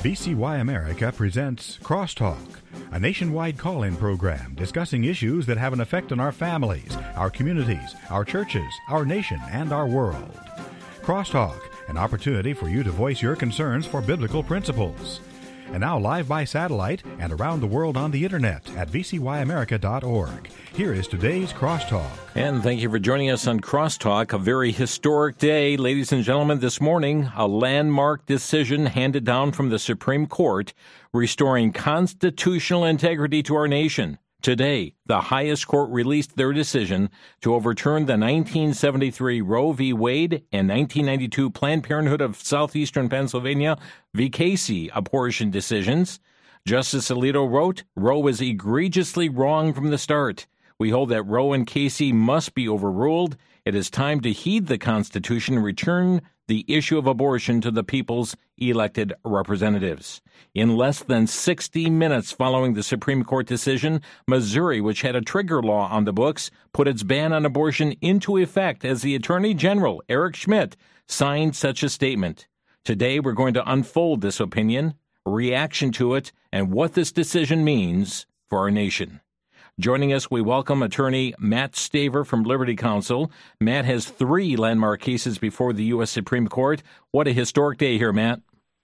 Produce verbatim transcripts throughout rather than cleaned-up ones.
V C Y America presents Crosstalk, a nationwide call-in program discussing issues that have an effect on our families, our communities, our churches, our nation, and our world. Crosstalk, an opportunity for you to voice your concerns for biblical principles. And now live by satellite and around the world on the internet at v c y america dot org. Here is today's Crosstalk. And thank you for joining us on Crosstalk, a very historic day. Ladies and gentlemen, this morning, a landmark decision handed down from the Supreme Court restoring constitutional integrity to our nation. Today, the highest court released their decision to overturn the nineteen seventy-three Roe v. Wade and nineteen ninety-two Planned Parenthood of Southeastern Pennsylvania v. Casey abortion decisions. Justice Alito wrote, Roe was egregiously wrong from the start. We hold that Roe and Casey must be overruled. It is time to heed the Constitution and return the issue of abortion to the people's elected representatives. In less than sixty minutes following the Supreme Court decision, Missouri, which had a trigger law on the books, put its ban on abortion into effect as the Attorney General, Eric Schmidt, signed such a statement. Today, we're going to unfold this opinion, reaction to it, and what this decision means for our nation. Joining us, we welcome attorney Matt Staver from Liberty Counsel. Matt has three landmark cases before the U S Supreme Court. What a historic day here, Matt.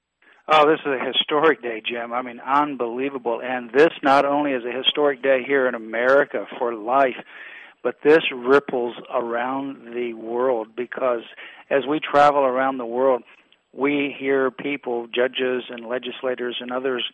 Oh, this is a historic day, Jim. I mean, unbelievable. And this not only is a historic day here in America for life, but this ripples around the world because as we travel around the world, we hear people, judges and legislators and others,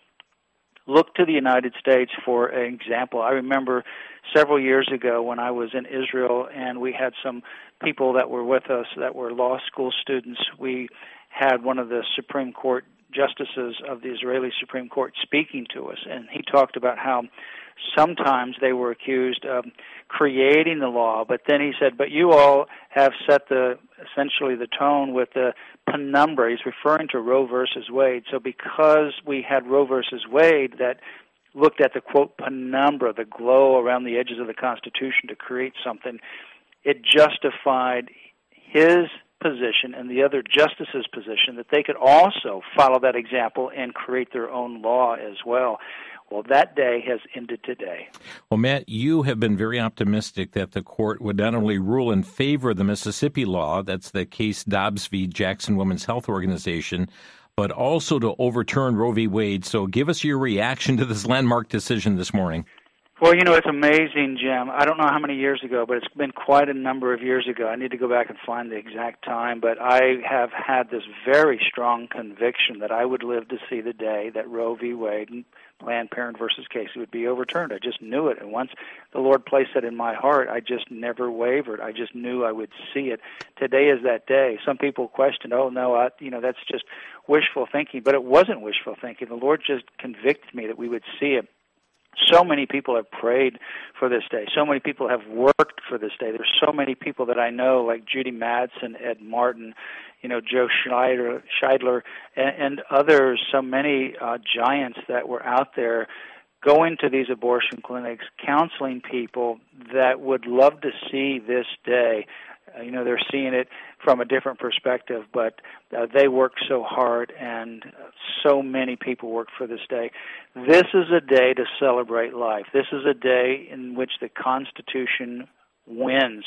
look to the United States for an example. I remember several years ago when I was in Israel and we had some people that were with us that were law school students. We had one of the Supreme Court justices of the Israeli Supreme Court speaking to us, and he talked about how sometimes they were accused of creating the law, but then he said, but you all have set the essentially the tone with the penumbra. He's referring to Roe versus Wade. So because we had Roe versus Wade that looked at the, quote, penumbra, the glow around the edges of the Constitution to create something, it justified his position and the other justices' position that they could also follow that example and create their own law as well. Well, that day has ended today. Well, Matt, you have been very optimistic that the court would not only rule in favor of the Mississippi law, that's the case Dobbs v. Jackson Women's Health Organization, but also to overturn Roe v. Wade. So give us your reaction to this landmark decision this morning. Well, you know, it's amazing, Jim. I don't know how many years ago, but it's been quite a number of years ago. I need to go back and find the exact time, but I have had this very strong conviction that I would live to see the day that Roe v. Wade and Planned Parenthood versus Casey would be overturned. I just knew it, and once the Lord placed it in my heart, I just never wavered. I just knew I would see it. Today is that day. Some people question, oh, no, I, you know, that's just wishful thinking, but it wasn't wishful thinking. The Lord just convicted me that we would see it. So many people have prayed for this day. So many people have worked for this day. There's so many people that I know, like Judy Madsen, Ed Martin, you know, Joe Scheidler, Scheidler and, and others, so many uh, giants that were out there going to these abortion clinics, counseling people that would love to see this day. Uh, you know, they're seeing it from a different perspective, but uh, they worked so hard, and uh, so many people worked for this day. This is a day to celebrate life. This is a day in which the Constitution wins,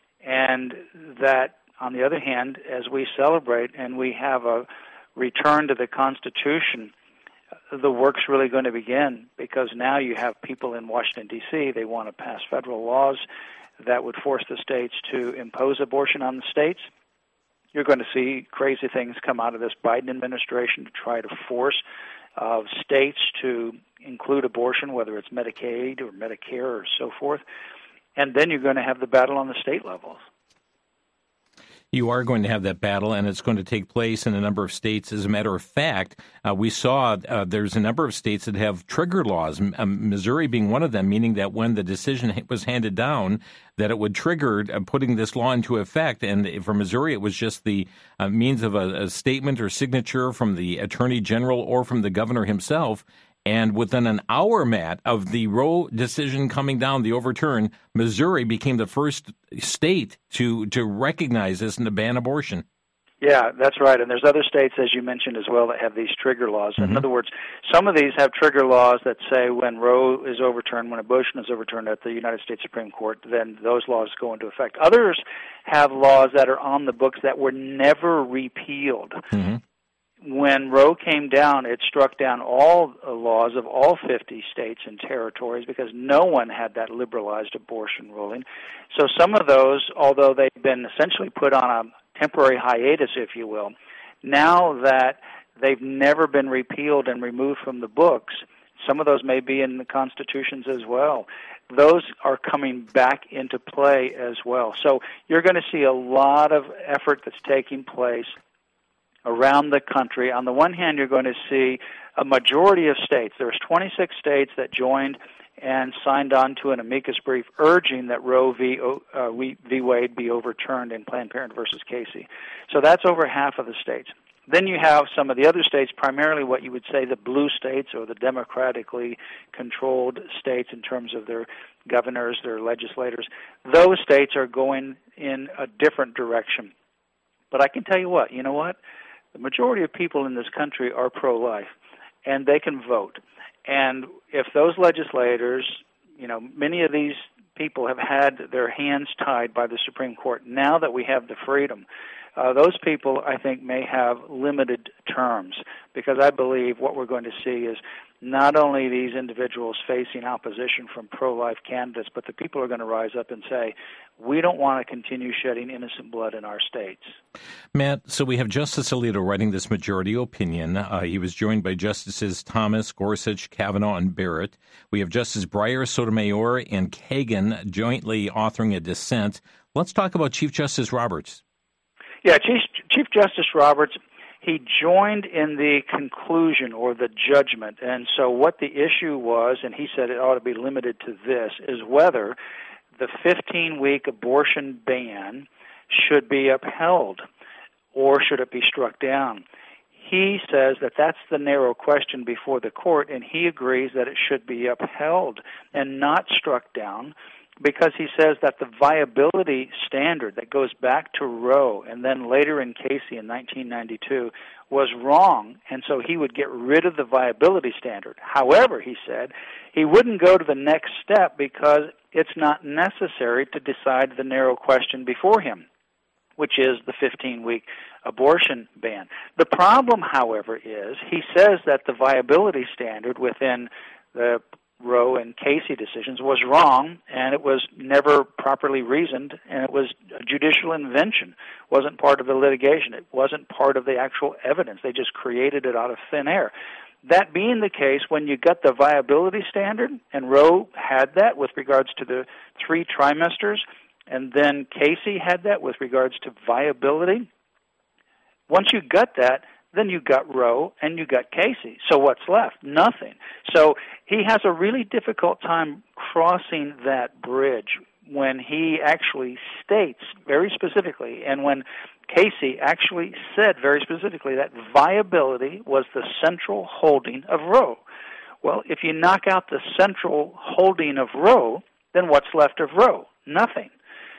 and that, on the other hand, as we celebrate and we have a return to the Constitution, the work's really going to begin, because now you have people in Washington, D C, they want to pass federal laws that would force the states to impose abortion on the states. You're going to see crazy things come out of this Biden administration to try to force uh, states to include abortion, whether it's Medicaid or Medicare or so forth. And then you're going to have the battle on the state levels. You are going to have that battle, and it's going to take place in a number of states. As a matter of fact, uh, we saw uh, there's a number of states that have trigger laws, um, Missouri being one of them, meaning that when the decision was handed down, that it would trigger uh, putting this law into effect. And for Missouri, it was just the uh, means of a, a statement or signature from the Attorney General or from the governor himself. And within an hour, Matt, of the Roe decision coming down, the overturn, Missouri became the first state to, to recognize this and to ban abortion. Yeah, that's right. And there's other states, as you mentioned as well, that have these trigger laws. Mm-hmm. In other words, some of these have trigger laws that say when Roe is overturned, when abortion is overturned at the United States Supreme Court, then those laws go into effect. Others have laws that are on the books that were never repealed. Mm-hmm. When Roe came down, it struck down all laws of all fifty states and territories because no one had that liberalized abortion ruling. So some of those, although they've been essentially put on a temporary hiatus, if you will, now that they've never been repealed and removed from the books, some of those may be in the constitutions as well. Those are coming back into play as well. So you're going to see a lot of effort that's taking place around the country. On the one hand, you're going to see a majority of states. There's twenty-six states that joined and signed on to an amicus brief urging that Roe v. Uh, v. Wade be overturned in Planned Parenthood versus Casey. So that's over half of the states. Then you have some of the other states, primarily what you would say the blue states or the democratically controlled states in terms of their governors, their legislators. Those states are going in a different direction. But I can tell you what, you know what? The majority of people in this country are pro-life, and they can vote. And if those legislators, you know, many of these people have had their hands tied by the Supreme Court. Now that we have the freedom, uh, those people, I think, may have limited terms, because I believe what we're going to see is not only these individuals facing opposition from pro-life candidates, but the people are going to rise up and say, we don't want to continue shedding innocent blood in our states. Matt, so we have Justice Alito writing this majority opinion. Uh, he was joined by Justices Thomas, Gorsuch, Kavanaugh, and Barrett. We have Justice Breyer, Sotomayor, and Kagan jointly authoring a dissent. Let's talk about Chief Justice Roberts. Yeah, Chief, Chief Justice Roberts, he joined in the conclusion or the judgment. And so what the issue was, and he said it ought to be limited to this, is whether the fifteen-week abortion ban should be upheld or should it be struck down. He says that that's the narrow question before the court, and he agrees that it should be upheld and not struck down, because he says that the viability standard that goes back to Roe and then later in Casey in nineteen ninety-two was wrong, and so he would get rid of the viability standard. However, he said, he wouldn't go to the next step because it's not necessary to decide the narrow question before him, which is the fifteen-week abortion ban. The problem, however, is he says that the viability standard within the Roe and Casey decisions was wrong, and it was never properly reasoned, and it was a judicial invention. It wasn't part of the litigation. It wasn't part of the actual evidence. They just created it out of thin air. That being the case, when you got the viability standard, and Roe had that with regards to the three trimesters, and then Casey had that with regards to viability, once you got that, then you got Roe and you got Casey. So what's left? Nothing. So he has a really difficult time crossing that bridge when he actually states very specifically, and when Casey actually said very specifically that viability was the central holding of Roe. Well, if you knock out the central holding of Roe, then what's left of Roe? Nothing.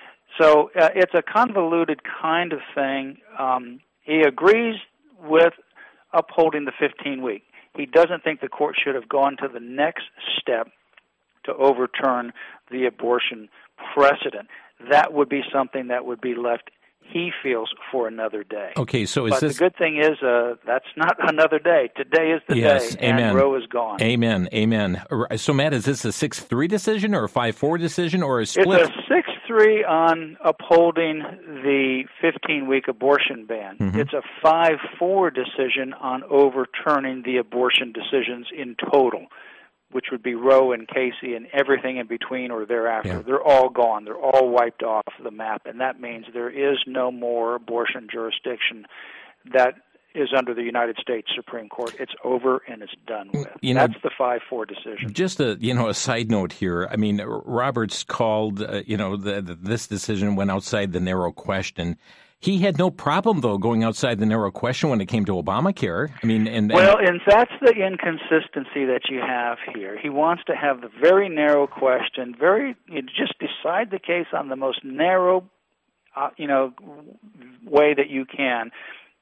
So uh, it's a convoluted kind of thing. Um, he agrees with upholding the fifteen-week. He doesn't think the court should have gone to the next step to overturn the abortion precedent. That would be something that would be left, he feels, for another day. Okay, so is but this... the good thing is uh, that's not another day. Today is the yes, day, amen. and Roe is gone. Amen, amen. So, Matt, is this a six three decision or a five four decision or a split? It's a six three on upholding the fifteen-week abortion ban. Mm-hmm. It's a five four decision on overturning the abortion decisions in total, which would be Roe and Casey and everything in between or thereafter. Yeah. They're all gone. They're all wiped off the map, and that means there is no more abortion jurisdiction that is under the United States Supreme Court. It's over and it's done with. You know, that's the five four decision. Just a you know a side note here. I mean, Roberts called uh, you know the, the, this decision went outside the narrow question. He had no problem, though, going outside the narrow question when it came to Obamacare. I mean, and, and well, and that's the inconsistency that you have here. He wants to have the very narrow question, very you know, just decide the case on the most narrow uh, you know, way that you can.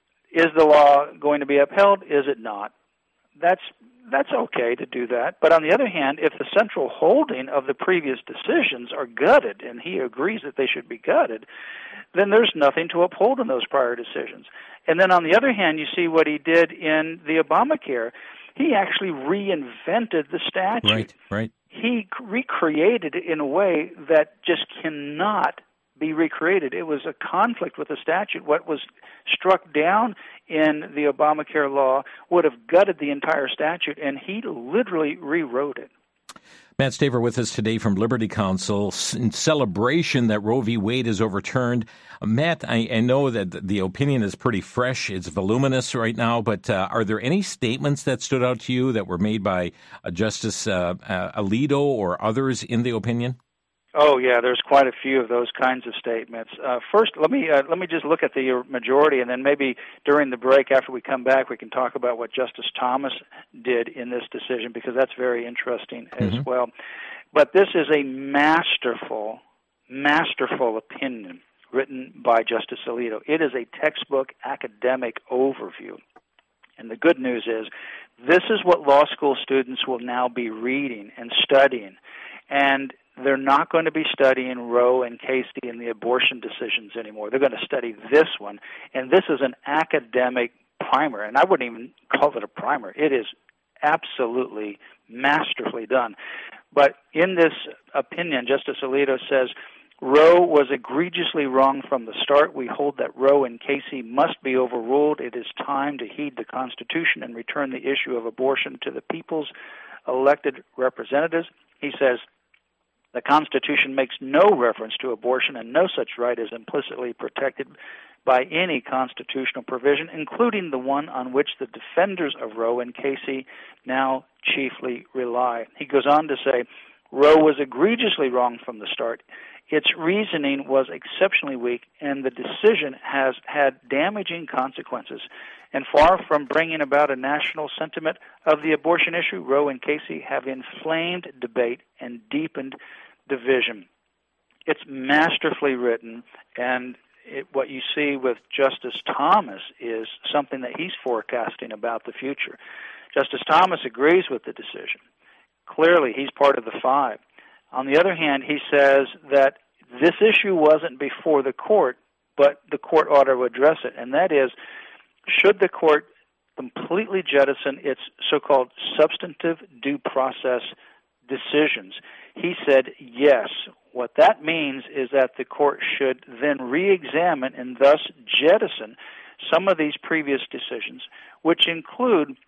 Is the law going to be upheld? Is it not? That's that's okay to do that. But on the other hand, if the central holding of the previous decisions are gutted, and he agrees that they should be gutted, then there's nothing to uphold in those prior decisions. And then on the other hand, you see what he did in the Obamacare. He actually reinvented the statute. Right, right. He recreated it in a way that just cannot be recreated. It was a conflict with the statute. What was struck down in the Obamacare law would have gutted the entire statute, and he literally rewrote it. Matt Staver with us today from Liberty Counsel in celebration that Roe v. Wade is overturned. Uh, Matt, I, I know that the opinion is pretty fresh. It's voluminous right now, but uh, are there any statements that stood out to you that were made by uh, Justice uh, uh, Alito or others in the opinion? Oh yeah, there's quite a few of those kinds of statements. Uh, first, let me uh, let me just look at the majority, and then maybe during the break after we come back, we can talk about what Justice Thomas did in this decision, because that's very interesting as mm-hmm. well. But this is a masterful, masterful opinion written by Justice Alito. It is a textbook academic overview, and the good news is this is what law school students will now be reading and studying, and they're not going to be studying Roe and Casey and the abortion decisions anymore. They're going to study this one, and this is an academic primer, and I wouldn't even call it a primer. It is absolutely masterfully done. But in this opinion, Justice Alito says, Roe was egregiously wrong from the start. We hold that Roe and Casey must be overruled. It is time to heed the Constitution and return the issue of abortion to the people's elected representatives. He says, the Constitution makes no reference to abortion, and no such right is implicitly protected by any constitutional provision, including the one on which the defenders of Roe and Casey now chiefly rely. He goes on to say, Roe was egregiously wrong from the start. Its reasoning was exceptionally weak, and the decision has had damaging consequences. And far from bringing about a national sentiment of the abortion issue, Roe and Casey have inflamed debate and deepened division. It's masterfully written, and it, what you see with Justice Thomas is something that he's forecasting about the future. Justice Thomas agrees with the decision. Clearly, he's part of the five. On the other hand, he says that this issue wasn't before the court, but the court ought to address it, and that is, should the court completely jettison its so-called substantive due process decisions? He said yes. What that means is that the court should then re-examine and thus jettison some of these previous decisions, which include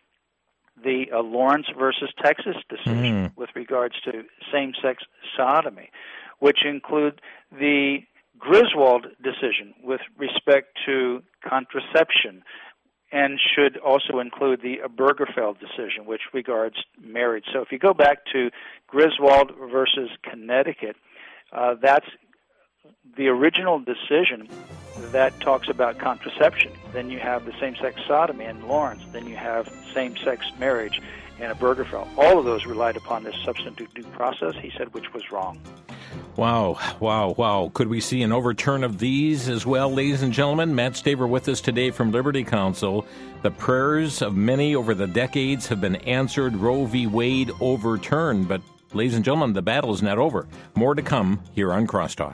the uh, Lawrence versus Texas decision mm. with regards to same-sex sodomy, which include the Griswold decision with respect to contraception, and should also include the Obergefell decision, which regards marriage. So if you go back to Griswold versus Connecticut, uh, that's the original decision that talks about contraception. Then you have the same-sex sodomy in Lawrence. Then you have same-sex marriage in Obergefell. All of those relied upon this substantive due process, he said, which was wrong. Wow, wow, wow. Could we see an overturn of these as well, ladies and gentlemen? Matt Staver with us today from Liberty Counsel. The prayers of many over the decades have been answered. Roe v. Wade overturned. But, ladies and gentlemen, the battle is not over. More to come here on Crosstalk.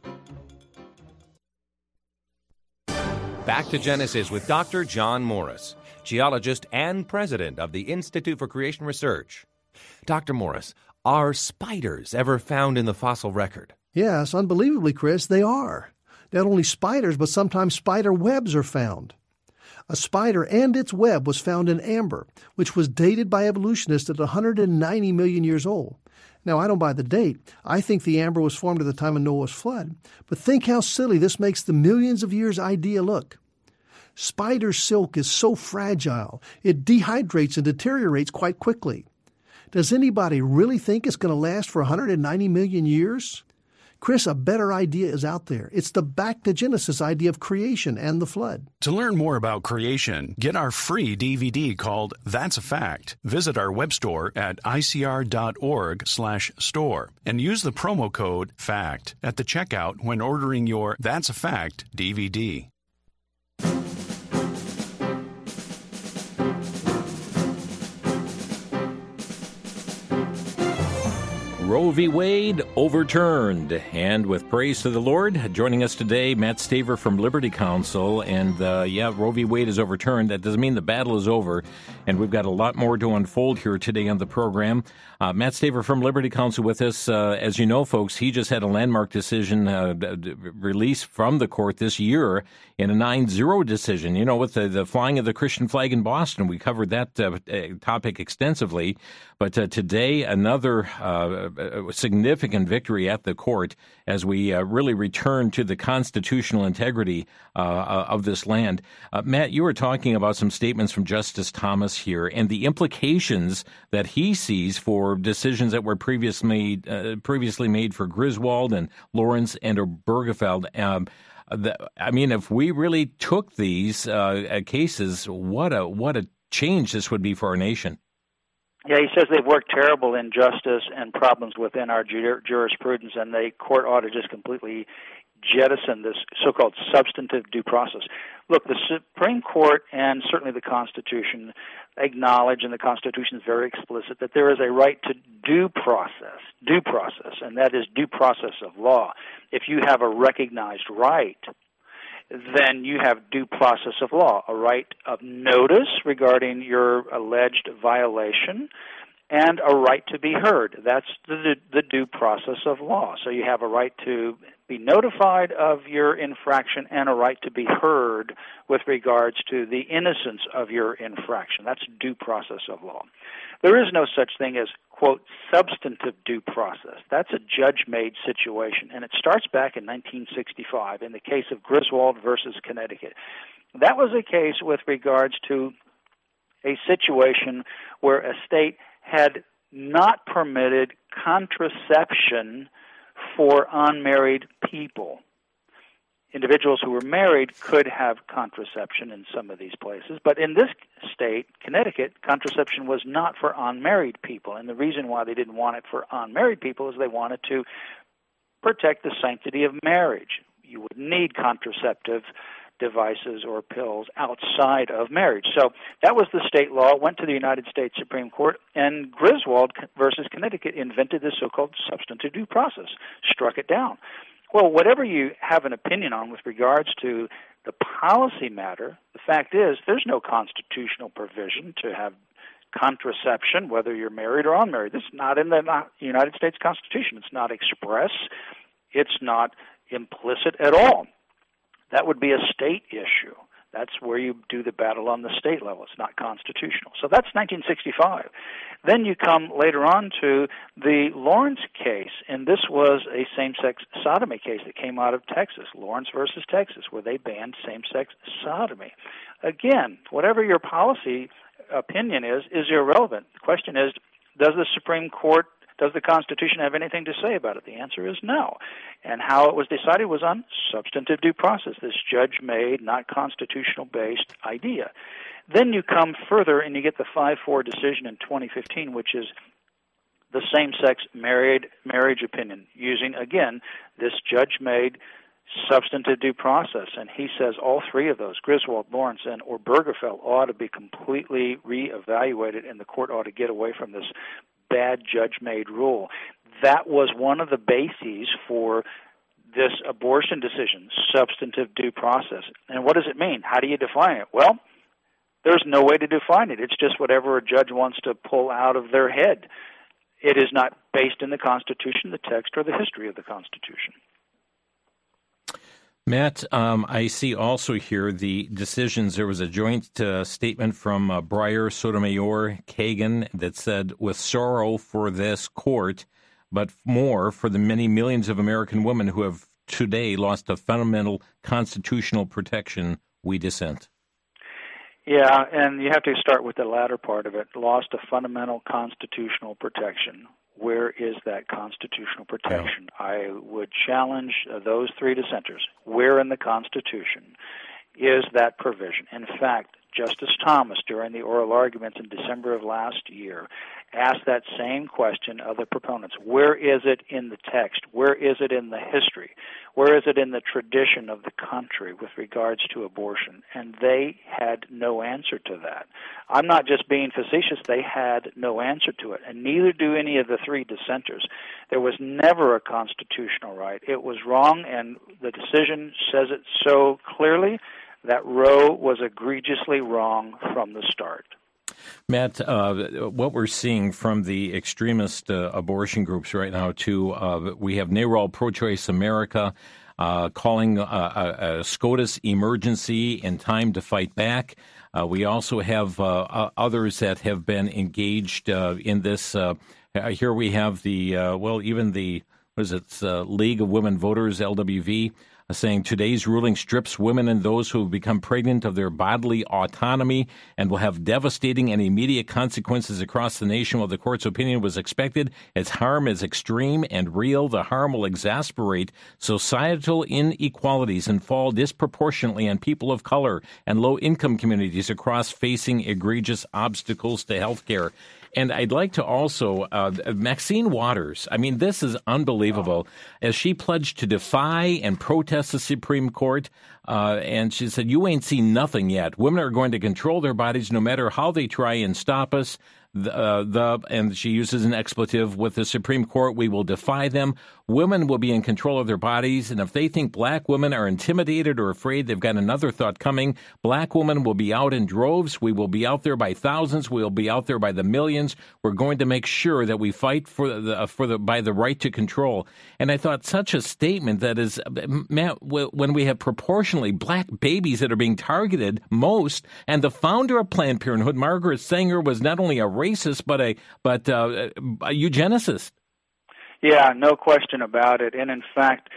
Back to Genesis with Doctor John Morris, geologist and president of the Institute for Creation Research. Doctor Morris, are spiders ever found in the fossil record? Yes, unbelievably, Chris, they are. Not only spiders, but sometimes spider webs are found. A spider and its web was found in amber, which was dated by evolutionists at one hundred ninety million years old. Now, I don't buy the date. I think the amber was formed at the time of Noah's flood. But think how silly this makes the millions of years idea look. Spider silk is so fragile, it dehydrates and deteriorates quite quickly. Does anybody really think it's going to last for one hundred ninety million years? Chris, a better idea is out there. It's the back to Genesis idea of creation and the flood. To learn more about creation, get our free D V D called That's a Fact. Visit our web store at I C R dot org slash store and use the promo code FACT at the checkout when ordering your That's a Fact D V D. Roe v. Wade overturned, and with praise to the Lord, joining us today, Matt Staver from Liberty Counsel, and uh, yeah, Roe v. Wade is overturned. That doesn't mean the battle is over, and we've got a lot more to unfold here today on the program. Uh, Matt Staver from Liberty Counsel with us. Uh, as you know, folks, he just had a landmark decision uh, released from the court this year in a nine zero decision. You know, with the, the flying of the Christian flag in Boston, we covered that uh, topic extensively, but uh, today another uh, a significant victory at the court as we uh, really return to the constitutional integrity uh, of this land. Uh, Matt, you were talking about some statements from Justice Thomas here and the implications that he sees for decisions that were previously uh, previously made for Griswold and Lawrence and Obergefell. Um, the, I mean, if we really took these uh, cases, what a what a change this would be for our nation. Yeah, he says they've worked terrible injustice and problems within our jur- jurisprudence, and the court ought to just completely jettison this so-called substantive due process. Look, the Supreme Court and certainly the Constitution acknowledge, and the Constitution is very explicit, that there is a right to due process, due process, and that is due process of law. If you have a recognized right, then you have due process of law, a right of notice regarding your alleged violation, and a right to be heard. That's the, the due process of law. So you have a right to be notified of your infraction and a right to be heard with regards to the innocence of your infraction. That's due process of law. There is no such thing as, quote, substantive due process. That's a judge-made situation, and it starts back in nineteen sixty-five in the case of Griswold versus Connecticut. That was a case with regards to a situation where a state had not permitted contraception for unmarried people. Individuals who were married could have contraception in some of these places, but in this state, Connecticut, contraception was not for unmarried people, and the reason why they didn't want it for unmarried people is they wanted to protect the sanctity of marriage. You would need contraceptive devices or pills outside of marriage. So that was the state law. It went to the United States Supreme Court, and Griswold versus Connecticut invented this so-called substantive due process, struck it down. Well, whatever you have an opinion on with regards to the policy matter, the fact is there's no constitutional provision to have contraception, whether you're married or unmarried. This is not in the United States Constitution. It's not express. It's not implicit at all. That would be a state issue. That's where you do the battle on the state level. It's not constitutional. So that's nineteen sixty-five. Then you come later on to the Lawrence case, and this was a same-sex sodomy case that came out of Texas, Lawrence versus Texas, where they banned same-sex sodomy. Again, whatever your policy opinion is, is irrelevant. The question is, does the Supreme Court, does the Constitution have anything to say about it? The answer is no. And how it was decided was on substantive due process, this judge-made, not constitutional-based idea. Then you come further and you get the five four decision in twenty fifteen, which is the same-sex married marriage opinion, using, again, this judge-made substantive due process. And he says all three of those, Griswold, Lawrence, and Obergefell, ought to be completely reevaluated, and the court ought to get away from this bad judge-made rule. That was one of the bases for this abortion decision, substantive due process. And what does it mean? How do you define it? Well, there's no way to define it. It's just whatever a judge wants to pull out of their head. It is not based in the Constitution, the text, or the history of the Constitution. Matt, um, I see also here the decisions. There was a joint uh, statement from uh, Breyer, Sotomayor, Kagan that said, with sorrow for this court, but more for the many millions of American women who have today lost a fundamental constitutional protection, we dissent. Yeah, and you have to start with the latter part of it, lost a fundamental constitutional protection. where is that constitutional protection? Yeah. I would challenge uh, those three dissenters. Where in the Constitution is that provision? In fact, Justice Thomas, during the oral arguments in December of last year, asked that same question of the proponents. Where is it in the text? Where is it in the history? Where is it in the tradition of the country with regards to abortion? And they had no answer to that. I'm not just being facetious. They had no answer to it, and neither do any of the three dissenters. There was never a constitutional right. It was wrong, and the decision says it so clearly that Roe was egregiously wrong from the start. Matt, uh, what we're seeing from the extremist uh, abortion groups right now, too, uh, we have NARAL Pro-Choice America uh, calling a, a, a SCOTUS emergency in time to fight back. Uh, we also have uh, others that have been engaged uh, in this. Uh, here we have the, uh, well, even the, what is it, uh, League of Women Voters, L W V, saying today's ruling strips women and those who have become pregnant of their bodily autonomy and will have devastating and immediate consequences across the nation. While the court's opinion was expected, its harm is extreme and real. The harm will exacerbate societal inequalities and fall disproportionately on people of color and low-income communities across facing egregious obstacles to health care. And I'd like to also, uh, Maxine Waters, I mean, this is unbelievable. As she pledged to defy and protest the Supreme Court, uh, and she said, you ain't seen nothing yet. Women are going to control their bodies no matter how they try and stop us. The, uh, the and she uses an expletive with the Supreme Court. We will defy them. Women will be in control of their bodies, and if they think black women are intimidated or afraid, they've got another thought coming. Black women will be out in droves. We will be out there by thousands. We will be out there by the millions. We're going to make sure that we fight for the for the by the right to control. And I thought such a statement that is, Matt, when we have proportionally black babies that are being targeted most, and the founder of Planned Parenthood, Margaret Sanger, was not only a racist but a but uh, a eugenicist. Yeah, no question about it. And in fact,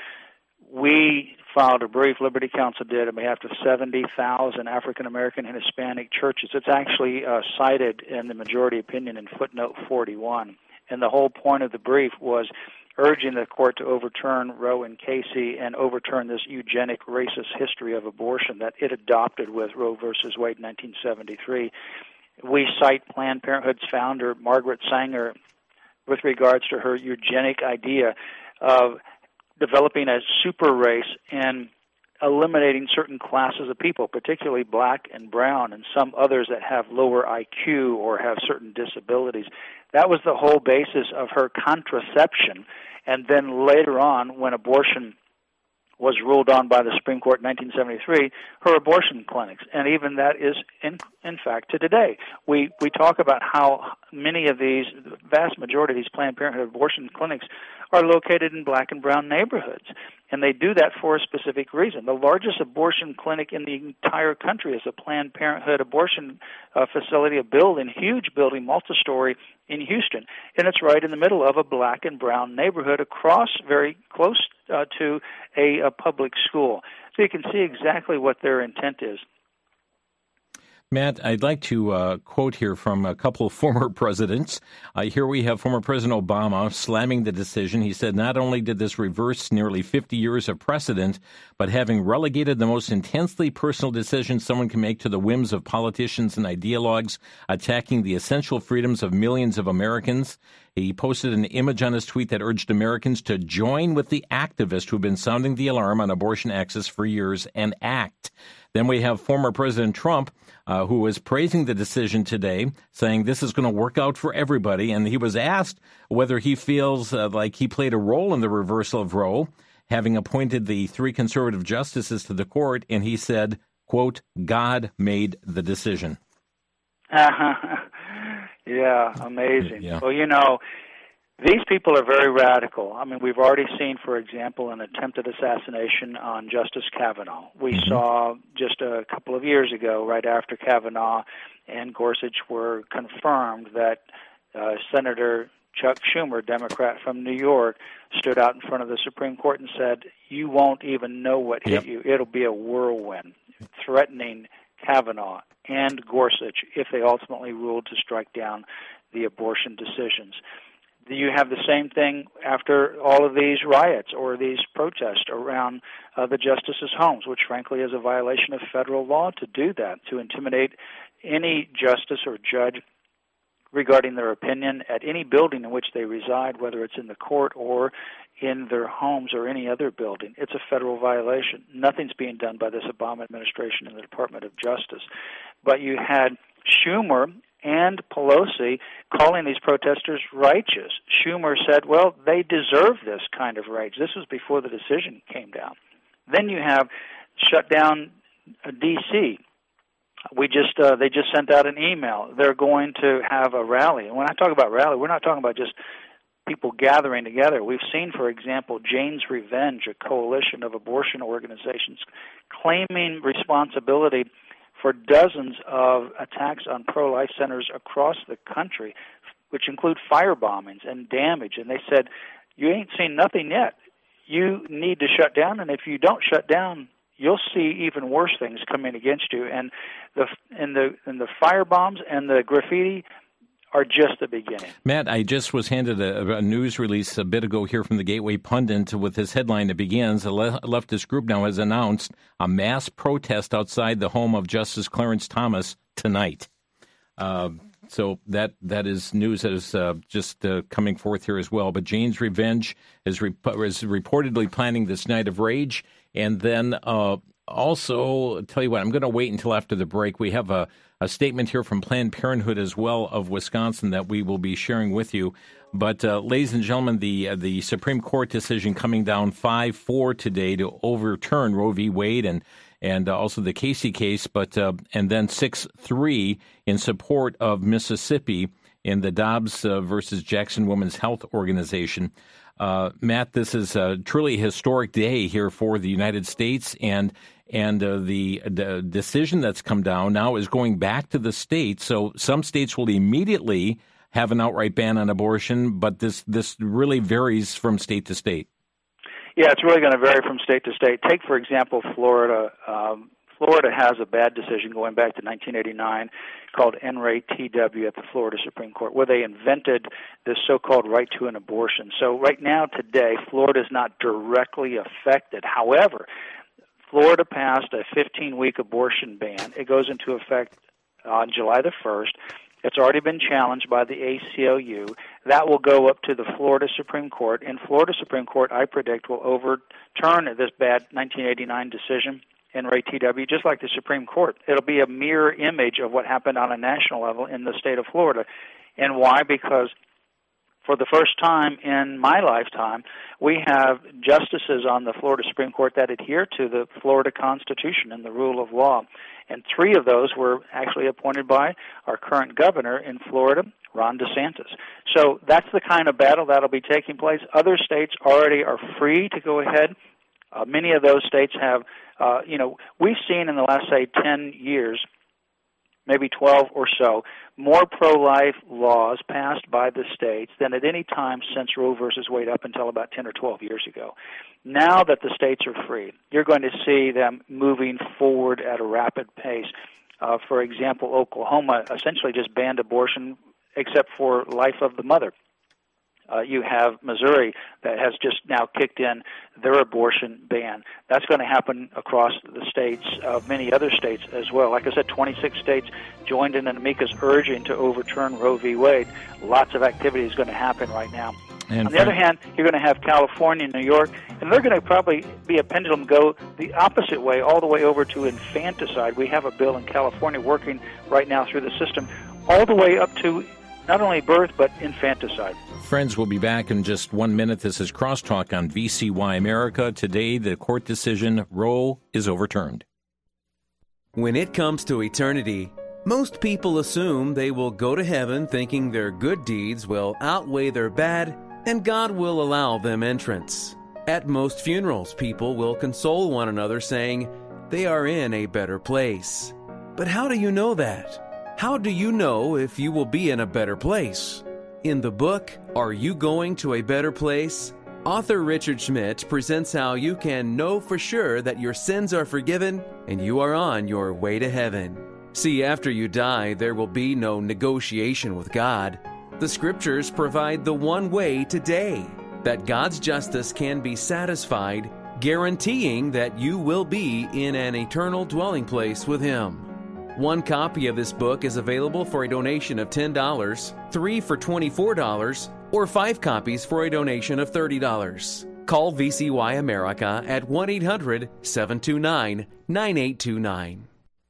we filed a brief, Liberty Counsel did, on behalf of seventy thousand African American and Hispanic churches. It's actually uh, cited in the majority opinion in footnote forty-one. And the whole point of the brief was urging the court to overturn Roe and Casey and overturn this eugenic racist history of abortion that it adopted with Roe versus Wade in nineteen seventy-three. We cite Planned Parenthood's founder, Margaret Sanger, with regards to her eugenic idea of developing a super race and eliminating certain classes of people, particularly black and brown and some others that have lower I Q or have certain disabilities. That was the whole basis of her contraception. And then later on, when abortion was ruled on by the Supreme Court in nineteen seventy-three, her abortion clinics. And even that is, in, in fact, to today. We we talk about how many of these, the vast majority of these Planned Parenthood abortion clinics are located in black and brown neighborhoods. And they do that for a specific reason. The largest abortion clinic in the entire country is a Planned Parenthood abortion uh, facility, a building, huge building, multi-story in Houston. And it's right in the middle of a black and brown neighborhood across, very close uh, to a, a public school. So you can see exactly what their intent is. Matt, I'd like to uh, quote here from a couple of former presidents. Uh, here we have former President Obama slamming the decision. He said not only did this reverse nearly fifty years of precedent, but having relegated the most intensely personal decision someone can make to the whims of politicians and ideologues, attacking the essential freedoms of millions of Americans. He posted an image on his tweet that urged Americans to join with the activists who've been sounding the alarm on abortion access for years and act. Then we have former President Trump, uh, who was praising the decision today, saying this is going to work out for everybody. And he was asked whether he feels uh, like he played a role in the reversal of Roe, having appointed the three conservative justices to the court. And he said, quote, God made the decision. Yeah, amazing. Yeah. Well, you know, these people are very radical. I mean, we've already seen, for example, an attempted assassination on Justice Kavanaugh. We mm-hmm. saw just a couple of years ago, right after Kavanaugh and Gorsuch were confirmed, that uh, Senator Chuck Schumer, Democrat from New York, stood out in front of the Supreme Court and said, you won't even know what hit yep. you. It'll be a whirlwind, threatening Kavanaugh and Gorsuch if they ultimately ruled to strike down the abortion decisions. you have the same thing after all of these riots or these protests around uh, the justices' homes, which frankly is a violation of federal law to do that, to intimidate any justice or judge regarding their opinion at any building in which they reside, whether it's in the court or in their homes or any other building. It's a federal violation. Nothing's being done by this Obama administration and the Department of Justice. But you had Schumer and Pelosi calling these protesters righteous. Schumer said, well, they deserve this kind of rage. This was before the decision came down. Then you have shut down D C We just uh, they just sent out an email. They're going to have a rally. And when I talk about rally, we're not talking about just people gathering together. We've seen, for example, Jane's Revenge, a coalition of abortion organizations, claiming responsibility for dozens of attacks on pro-life centers across the country, which include fire bombings and damage. And they said, you ain't seen nothing yet. You need to shut down, and if you don't shut down, you'll see even worse things coming against you. And the and the and the fire bombs and the graffiti are just the beginning. Matt, I just was handed a, a news release a bit ago here from the Gateway Pundit with this headline that begins, a le- leftist group now has announced a mass protest outside the home of Justice Clarence Thomas tonight. Uh, so that that is news that is uh, just uh, coming forth here as well. But Jane's Revenge is, re- is reportedly planning this night of rage. And then uh, also, I'll tell you what, I'm going to wait until after the break. We have a, a statement here from Planned Parenthood as well of Wisconsin that we will be sharing with you. But, uh, ladies and gentlemen, the uh, the Supreme Court decision coming down five four today to overturn Roe v. Wade and and uh, also the Casey case, but uh, and then six three in support of Mississippi in the Dobbs uh, versus Jackson Women's Health Organization. Uh, Matt, this is a truly historic day here for the United States, and and uh, the, the decision that's come down now is going back to the states. So some states will immediately have an outright ban on abortion, but this this really varies from state to state. Yeah, it's really going to vary from state to state. Take, for example, Florida. Um, Florida has a bad decision going back to nineteen eighty-nine called N R A T W at the Florida Supreme Court, where they invented this so-called right to an abortion. So right now, today, Florida is not directly affected. However, Florida passed a fifteen-week abortion ban. It goes into effect on July the first. It's already been challenged by the A C L U. That will go up to the Florida Supreme Court. And Florida Supreme Court, I predict, will overturn this bad nineteen eighty-nine decision, N R A T W, just like the Supreme Court. It'll be a mirror image of what happened on a national level in the state of Florida. And why? Because for the first time in my lifetime, we have justices on the Florida Supreme Court that adhere to the Florida Constitution and the rule of law. And three of those were actually appointed by our current governor in Florida, Ron DeSantis. So that's the kind of battle that'll be taking place. Other states already are free to go ahead. Uh, many of those states have, uh, you know, we've seen in the last, say, ten years, maybe twelve or so, more pro-life laws passed by the states than at any time since Roe versus Wade up until about ten or twelve years ago. Now that the states are free, you're going to see them moving forward at a rapid pace. Uh, for example, Oklahoma essentially just banned abortion except for life of the mother. Uh, you have Missouri that has just now kicked in their abortion ban. That's going to happen across the states of many other states as well. Like I said, twenty-six states joined in an amicus urging to overturn Roe v. Wade. Lots of activity is going to happen right now. And on the other hand, you're going to have California and New York, and they're going to probably be a pendulum go the opposite way, all the way over to infanticide. We have a bill in California working right now through the system, all the way up to not only birth, but infanticide. Friends, we'll be back in just one minute. This is Crosstalk on V C Y America. Today, the court decision, Roe is overturned. When it comes to eternity, most people assume they will go to heaven thinking their good deeds will outweigh their bad, and God will allow them entrance. At most funerals, people will console one another saying they are in a better place. But how do you know that? How do you know if you will be in a better place? In the book, Are You Going to a Better Place? Author Richard Schmidt presents how you can know for sure that your sins are forgiven and you are on your way to heaven. See, after you die, there will be no negotiation with God. The Scriptures provide the one way today that God's justice can be satisfied, guaranteeing that you will be in an eternal dwelling place with Him. One copy of this book is available for a donation of ten dollars, three for twenty-four dollars, or five copies for a donation of thirty dollars. Call V C Y America at one eight hundred, seven two nine, nine eight two nine.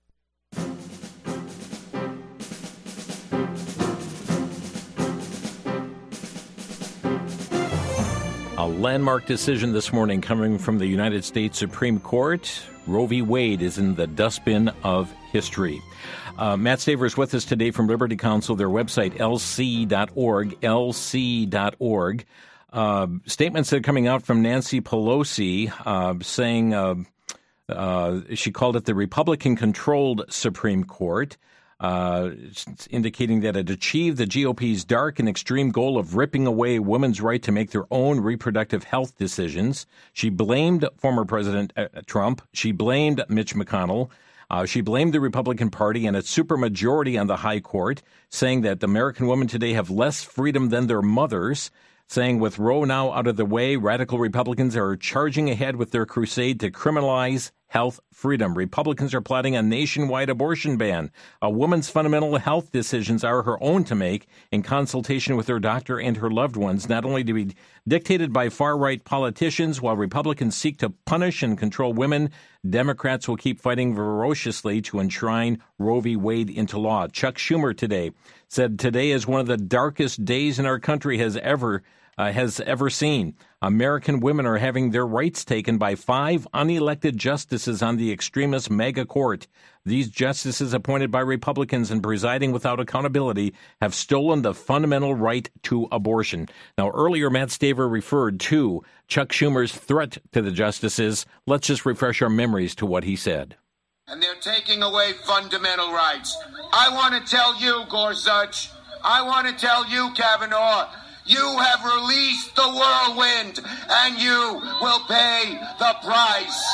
A landmark decision this morning coming from the United States Supreme Court. Roe v. Wade is in the dustbin of history. Uh, Matt Staver is with us today from Liberty Counsel, their website, L C dot org, L C dot org. Uh, statements that are coming out from Nancy Pelosi uh, saying uh, uh, she called it the Republican-controlled Supreme Court. Uh, indicating that it achieved the G O P's dark and extreme goal of ripping away women's right to make their own reproductive health decisions. She blamed former President uh, Trump. She blamed Mitch McConnell. Uh, she blamed the Republican Party and its supermajority on the high court, saying that American women today have less freedom than their mothers, saying with Roe now out of the way, radical Republicans are charging ahead with their crusade to criminalize health freedom. Republicans are plotting a nationwide abortion ban. A woman's fundamental health decisions are her own to make in consultation with her doctor and her loved ones, not only to be dictated by far-right politicians. While Republicans seek to punish and control women, Democrats will keep fighting ferociously to enshrine Roe v. Wade into law. Chuck Schumer today said today is one of the darkest days in our country has ever Uh, has ever seen. American women are having their rights taken by five unelected justices on the extremist mega court. These justices, appointed by Republicans and presiding without accountability, have stolen the fundamental right to abortion. Now, earlier, Matt Staver referred to Chuck Schumer's threat to the justices. Let's just refresh our memories to what he said. And they're taking away fundamental rights. I want to tell you, Gorsuch, I want to tell you, Kavanaugh, you have released the whirlwind, and you will pay the price.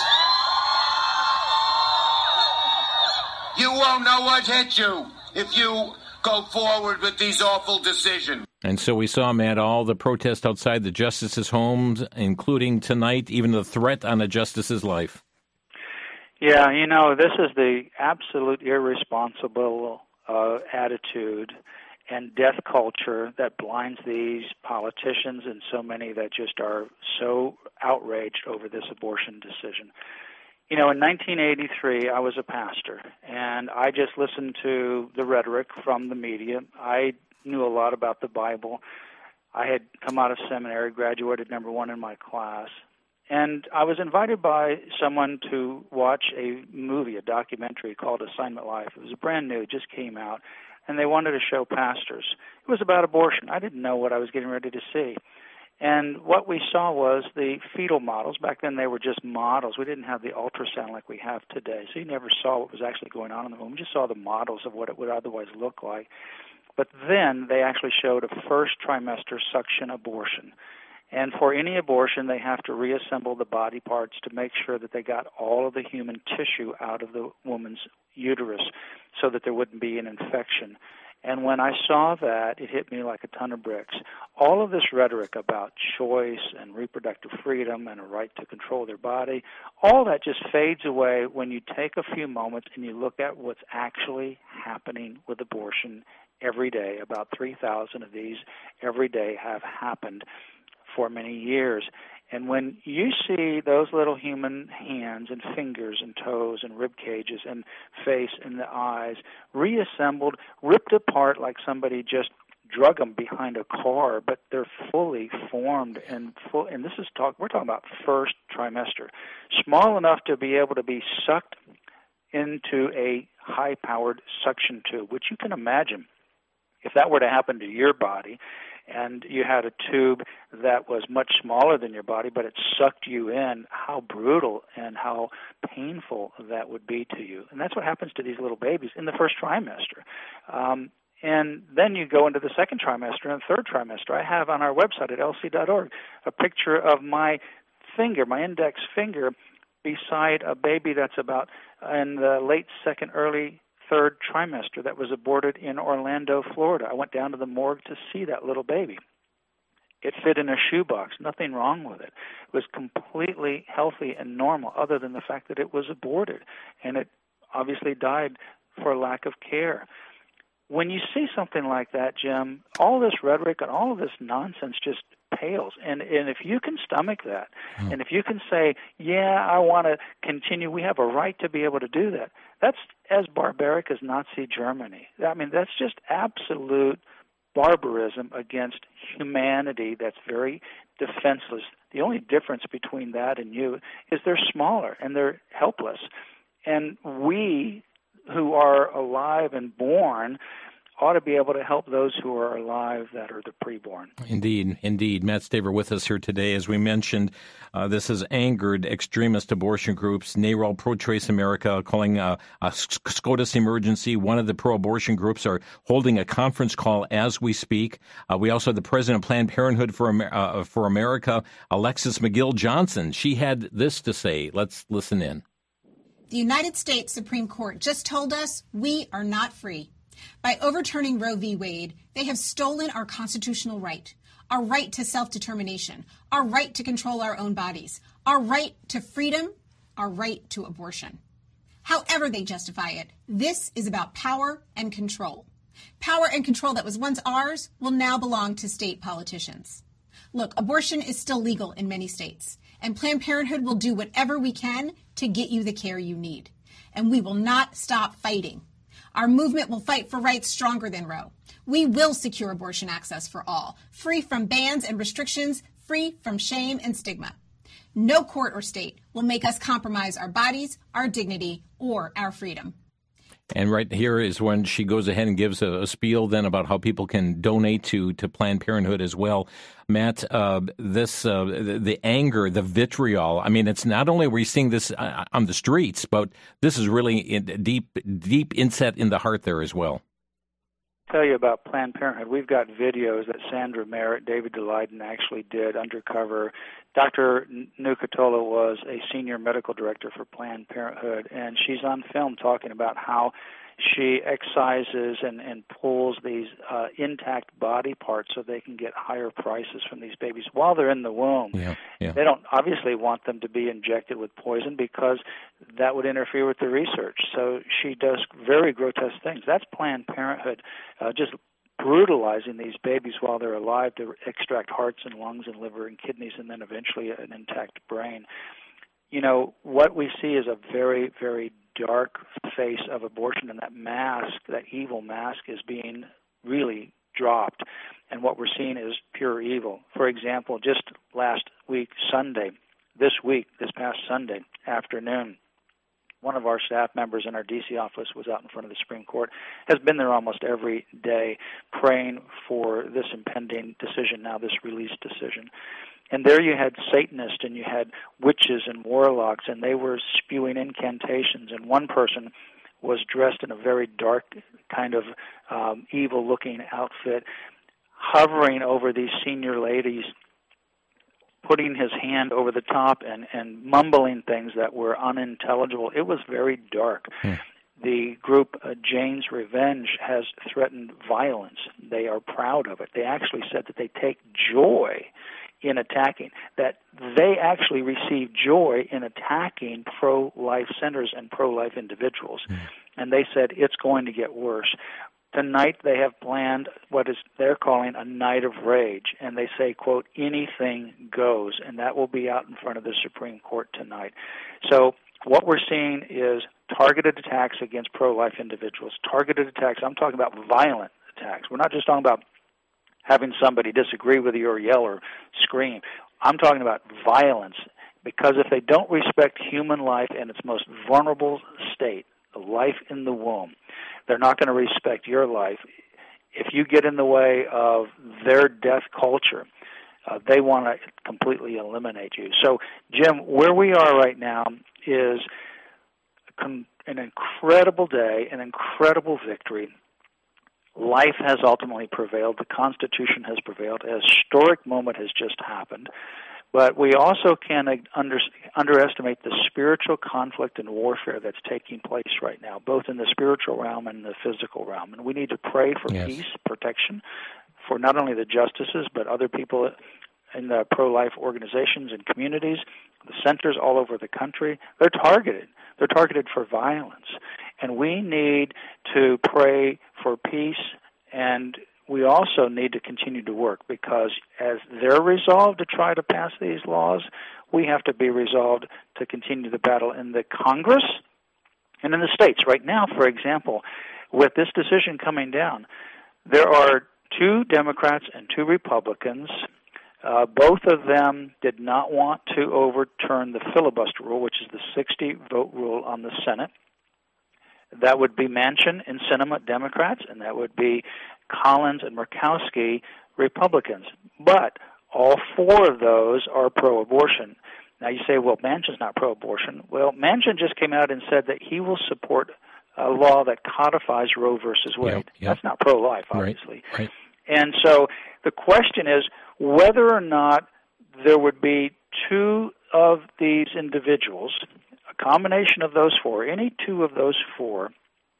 You won't know what hit you if you go forward with these awful decisions. And so we saw, Matt, all the protests outside the justices' homes, including tonight, even the threat on a justice's life. Yeah, you know, this is the absolute irresponsible uh, attitude and death culture that blinds these politicians and so many that just are so outraged over this abortion decision. You know, in nineteen eighty-three, I was a pastor, and I just listened to the rhetoric from the media. I knew a lot about the Bible. I had come out of seminary, graduated number one in my class, and I was invited by someone to watch a movie, a documentary called Assignment Life. It was brand new, it just came out. And they wanted to show pastors. It was about abortion. I didn't know what I was getting ready to see. And what we saw was the fetal models. Back then they were just models. We didn't have the ultrasound like we have today. So you never saw what was actually going on in the womb. We just saw the models of what it would otherwise look like. But then they actually showed a first trimester suction abortion. And for any abortion, they have to reassemble the body parts to make sure that they got all of the human tissue out of the woman's uterus so that there wouldn't be an infection. And when I saw that, it hit me like a ton of bricks. All of this rhetoric about choice and reproductive freedom and a right to control their body, all that just fades away when you take a few moments and you look at what's actually happening with abortion every day. About three thousand of these every day have happened for many years. And when you see those little human hands and fingers and toes and rib cages and face and the eyes reassembled, ripped apart like somebody just drug them behind a car, but they're fully formed and full. And this is talk. We're talking about first trimester, small enough to be able to be sucked into a high-powered suction tube, which you can imagine if that were to happen to your body. And you had a tube that was much smaller than your body, but it sucked you in, how brutal and how painful that would be to you. And that's what happens to these little babies in the first trimester. Um, and then you go into the second trimester and third trimester. I have on our website at L C dot org a picture of my finger, my index finger, beside a baby that's about in the late second, early third trimester that was aborted in Orlando, Florida. I went down to the morgue to see that little baby. It fit in a shoebox, nothing wrong with it. It was completely healthy and normal, other than the fact that it was aborted, and it obviously died for lack of care. When you see something like that, Jim, all this rhetoric and all of this nonsense just pales. And and if you can stomach that, mm. and if you can say, yeah, I want to continue, we have a right to be able to do that, that's as barbaric as Nazi Germany. I mean, that's just absolute barbarism against humanity that's very defenseless. The only difference between that and you is they're smaller and they're helpless. And we who are alive and born ought to be able to help those who are alive that are the preborn. Indeed, indeed. Matt Staver with us here today. As we mentioned, uh, this has angered extremist abortion groups. NARAL, Pro-Choice America, calling uh, a SCOTUS emergency. One of the pro-abortion groups are holding a conference call as we speak. Uh, we also have the president of Planned Parenthood for, Amer- uh, for America, Alexis McGill Johnson. She had this to say. Let's listen in. The United States Supreme Court just told us we are not free. By overturning Roe v. Wade, they have stolen our constitutional right, our right to self-determination, our right to control our own bodies, our right to freedom, our right to abortion. However they justify it, this is about power and control. Power and control that was once ours will now belong to state politicians. Look, abortion is still legal in many states, and Planned Parenthood will do whatever we can to get you the care you need. And we will not stop fighting. Our movement will fight for rights stronger than Roe. We will secure abortion access for all, free from bans and restrictions, free from shame and stigma. No court or state will make us compromise our bodies, our dignity, or our freedom. And right here is when she goes ahead and gives a, a spiel then about how people can donate to, to Planned Parenthood as well. Matt, uh, this uh, the, the anger, the vitriol, I mean, it's not only are we seeing this uh, on the streets, but this is really in deep, deep inset in the heart there as well. Tell you about Planned Parenthood. We've got videos that Sandra Merritt, David Daleiden actually did undercover. Doctor Nucatola was a senior medical director for Planned Parenthood, and she's on film talking about how she excises and, and pulls these uh, intact body parts so they can get higher prices from these babies while they're in the womb. Yeah, yeah. They don't obviously want them to be injected with poison because that would interfere with the research. So she does very grotesque things. That's Planned Parenthood, uh, just brutalizing these babies while they're alive to extract hearts and lungs and liver and kidneys and then eventually an intact brain. You know, what we see is a very, very dark face of abortion, and that mask, that evil mask, is being really dropped. And what we're seeing is pure evil. For example, just last week, Sunday, this week, this past Sunday afternoon, one of our staff members in our D C office was out in front of the Supreme Court, has been there almost every day praying for this impending decision, now this release decision. And there you had Satanists and you had witches and warlocks, and they were spewing incantations. And one person was dressed in a very dark kind of um, evil-looking outfit, hovering over these senior ladies, putting his hand over the top and, and mumbling things that were unintelligible. It was very dark. Hmm. The group uh, Jane's Revenge has threatened violence. They are proud of it. They actually said that they take joy in attacking, that they actually receive joy in attacking pro-life centers and pro-life individuals. Mm. And they said it's going to get worse. Tonight they have planned what is they're calling a night of rage, and they say, quote, anything goes, and that will be out in front of the Supreme Court tonight. So what we're seeing is targeted attacks against pro-life individuals, targeted attacks. I'm talking about violent attacks. We're not just talking about having somebody disagree with you or yell or scream. I'm talking about violence, because if they don't respect human life in its most vulnerable state, the life in the womb, they're not going to respect your life. If you get in the way of their death culture, uh, they want to completely eliminate you. So, Jim, where we are right now is an incredible day, an incredible victory. Life has ultimately prevailed. The Constitution has prevailed. A historic moment has just happened. But we also can under, underestimate the spiritual conflict and warfare that's taking place right now, both in the spiritual realm and the physical realm. And we need to pray for yes. peace, protection, for not only the justices, but other people in the pro-life organizations and communities, the centers all over the country. They're targeted. They're targeted for violence. And we need to pray for peace, and we also need to continue to work, because as they're resolved to try to pass these laws, we have to be resolved to continue the battle in the Congress and in the states. Right now, for example, with this decision coming down, there are two Democrats and two Republicans. Uh, both of them did not want to overturn the filibuster rule, which is the sixty-vote rule on the Senate. That would be Manchin and Sinema, Democrats, and that would be Collins and Murkowski, Republicans. But all four of those are pro-abortion. Now you say, well, Manchin's not pro-abortion. Well, Manchin just came out and said that he will support a law that codifies Roe versus Wade. Yep, yep. That's not pro-life, obviously. Right, right. And so the question is whether or not there would be two of these individuals, a combination of those four, any two of those four,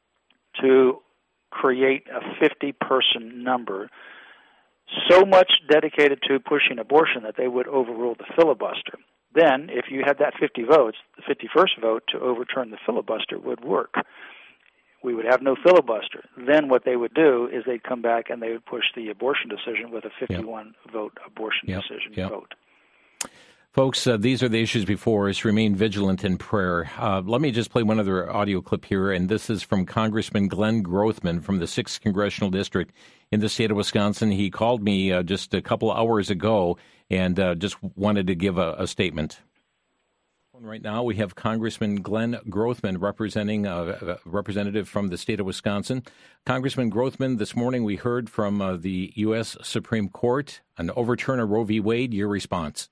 to create a fifty-person number, so much dedicated to pushing abortion that they would overrule the filibuster. Then, if you had that fifty votes, the fifty-first vote to overturn the filibuster would work. We would have no filibuster. Then what they would do is they'd come back and they would push the abortion decision with a fifty-one-vote yep. abortion yep. decision yep. vote. Folks, uh, these are the issues before us. Remain vigilant in prayer. Uh, let me just play one other audio clip here, and this is from Congressman Glenn Grothman from the sixth Congressional District in the state of Wisconsin. He called me uh, just a couple hours ago and uh, just wanted to give a, a statement. Right now, we have Congressman Glenn Grothman representing uh, a representative from the state of Wisconsin. Congressman Grothman, this morning we heard from uh, the U S Supreme Court an overturn of Roe v. Wade. Your response?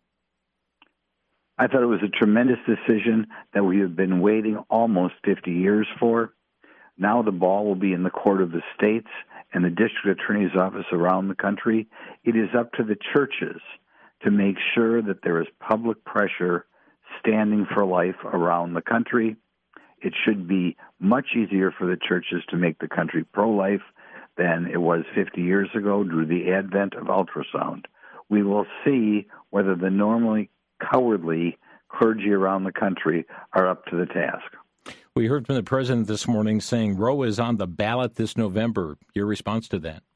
I thought it was a tremendous decision that we have been waiting almost fifty years for. Now the ball will be in the court of the states and the district attorney's office around the country. It is up to the churches to make sure that there is public pressure standing for life around the country. It should be much easier for the churches to make the country pro-life than it was fifty years ago due to the advent of ultrasound. We will see whether the normally cowardly clergy around the country are up to the task. We heard from the president this morning saying Roe is on the ballot this November. Your response to that?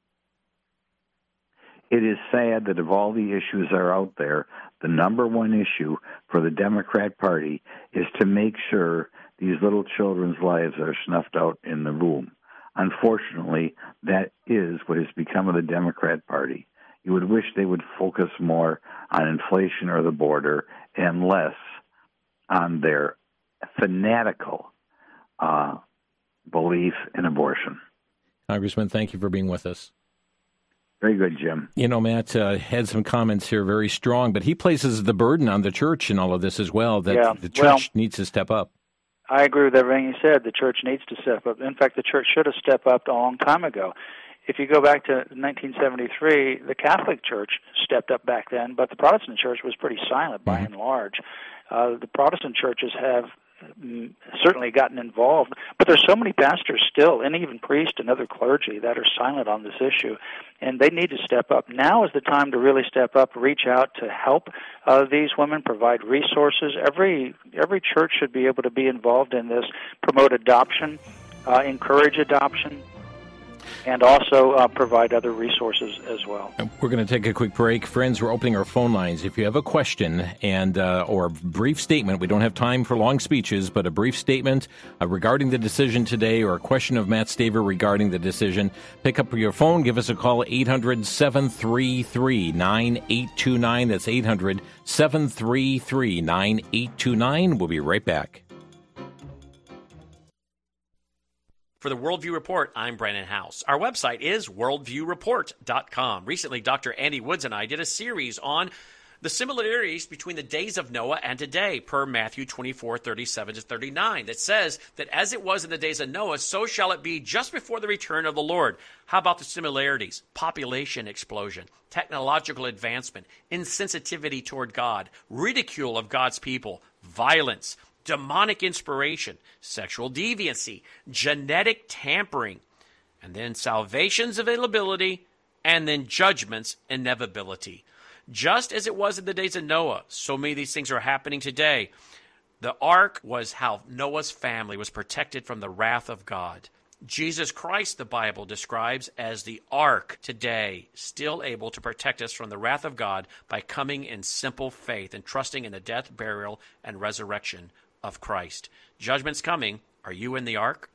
It is sad that of all the issues that are out there, the number one issue for the Democrat Party is to make sure these little children's lives are snuffed out in the womb. Unfortunately, that is what has become of the Democrat Party. You would wish they would focus more on inflation or the border and less on their fanatical uh, belief in abortion. Congressman, thank you for being with us. Very good, Jim. You know, Matt uh, had some comments here, very strong, but he places the burden on the church in all of this as well, that yeah. the church well, needs to step up. I agree with everything you said. The church needs to step up. In fact, the church should have stepped up a long time ago. If you go back to nineteen seventy-three, the Catholic Church stepped up back then, but the Protestant Church was pretty silent by mm-hmm. and large. Uh, the Protestant churches have mm, certainly gotten involved, but there's so many pastors still, and even priests and other clergy, that are silent on this issue, and they need to step up. Now is the time to really step up, reach out to help uh, these women, provide resources. Every every church should be able to be involved in this, promote adoption, uh, encourage adoption, and also uh, provide other resources as well. We're going to take a quick break. Friends, we're opening our phone lines. If you have a question and uh, or a brief statement, we don't have time for long speeches, but a brief statement uh, regarding the decision today or a question of Matt Staver regarding the decision, pick up your phone, give us a call, eight hundred, seven three three, nine eight two nine. That's eight hundred, seven three three, nine eight two nine. We'll be right back. For the Worldview Report, I'm Brandon House. Our website is worldview report dot com. Recently, Doctor Andy Woods and I did a series on The similarities between the days of Noah and today, per Matthew twenty-four, thirty-seven to thirty-nine, that says that as it was in the days of Noah, so shall it be just before the return of the Lord. How about the similarities? Population explosion, technological advancement, insensitivity toward God, ridicule of God's people, violence, demonic inspiration, sexual deviancy, genetic tampering, and then salvation's availability, and then judgment's inevitability. Just as it was in the days of Noah, so many of these things are happening today. The ark was how Noah's family was protected from the wrath of God. Jesus Christ, the Bible describes as the ark today, still able to protect us from the wrath of God by coming in simple faith and trusting in the death, burial, and resurrection of Christ. Judgment's coming. Are you in the ark?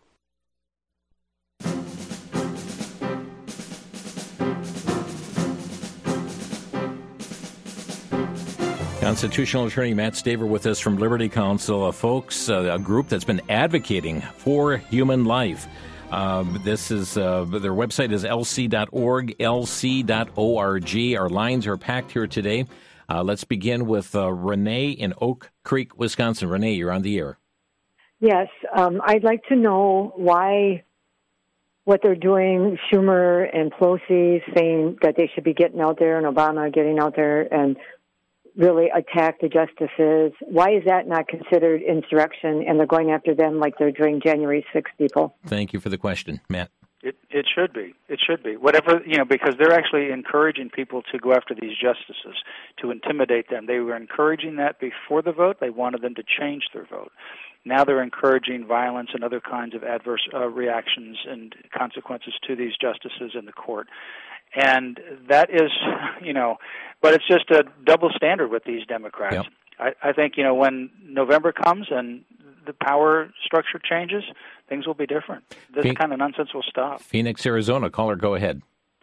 Constitutional attorney Matt Staver with us from Liberty Counsel. Uh, folks, uh, a group that's been advocating for human life. Um, this is, uh, their website is L C dot org, L C dot org. Our lines are packed here today. Uh, let's begin with uh, Renee in Oak Creek, Wisconsin. Renee, you're on the air. Yes, um, I'd like to know why what they're doing, Schumer and Pelosi saying that they should be getting out there and Obama getting out there and really attack the justices. Why is that not considered insurrection and they're going after them like they're doing January sixth people? Thank you for the question, Matt. It it should be. It should be. Whatever, you know, because they're actually encouraging people to go after these justices, to intimidate them. They were encouraging that before the vote. They wanted them to change their vote. Now they're encouraging violence and other kinds of adverse uh, reactions and consequences to these justices in the court. And that is, you know, but it's just a double standard with these Democrats. Yep. I, I think, you know, when November comes and the power structure changes, things will be different. This Phoenix, kind of nonsense will stop. Phoenix, Arizona. Caller, go ahead.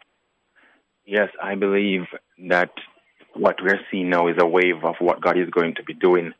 Yes, I believe that what we're seeing now is a wave of what God is going to be doing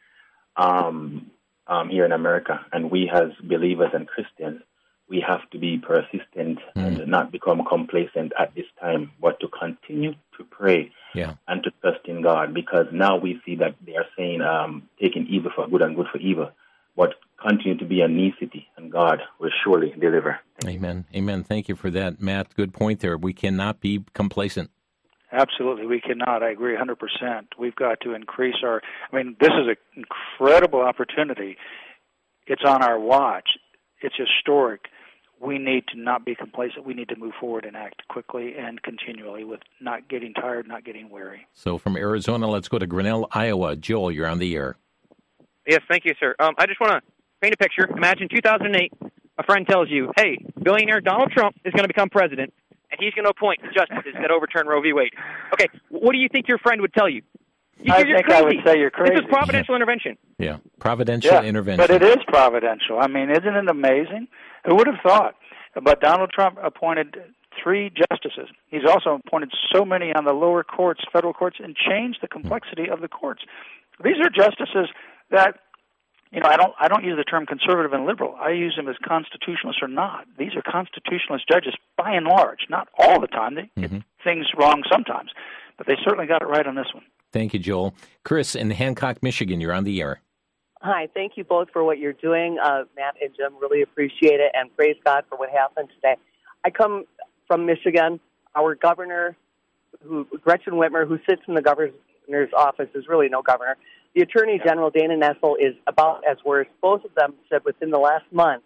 um, um, here in America. And we as believers and Christians, we have to be persistent mm. and not become complacent at this time, but to continue to pray yeah. and to trust in God, because now we see that they are saying um, taking evil for good and good for evil, but continue to be a necessity, and God will surely deliver. Amen. Amen. Thank you for that, Matt. Good point there. We cannot be complacent. Absolutely, we cannot. I agree one hundred percent. We've got to increase our, I mean, this is an incredible opportunity. It's on our watch. It's historic. We need to not be complacent. We need to move forward and act quickly and continually with not getting tired, not getting weary. So from Arizona, let's go to Grinnell, Iowa. Joel, you're on the air. Yes, thank you, sir. Um, I just want to paint a picture. Imagine two thousand eight, a friend tells you, hey, billionaire Donald Trump is going to become president, and he's going to appoint justices that overturn Roe v. Wade. Okay, what do you think your friend would tell you? You're, I you're think crazy. I would say you're crazy. This is providential yeah. intervention. Yeah, providential yeah, intervention. But it is providential. I mean, isn't it amazing? Who would have thought? But Donald Trump appointed three justices. He's also appointed so many on the lower courts, federal courts, and changed the complexity of the courts. These are justices that, you know, I don't I don't use the term conservative and liberal. I use them as constitutionalists or not. These are constitutionalist judges by and large, not all the time. They mm-hmm. get things wrong sometimes, but they certainly got it right on this one. Thank you, Joel. Chris in Hancock, Michigan, you're on the air. Hi, thank you both for what you're doing. Uh, Matt and Jim, really appreciate it, and praise God for what happened today. I come from Michigan. Our governor, who Gretchen Whitmer, who sits in the governor's office, is really no governor. The Attorney General, Dana Nessel, is about as worse. Both of them said within the last month,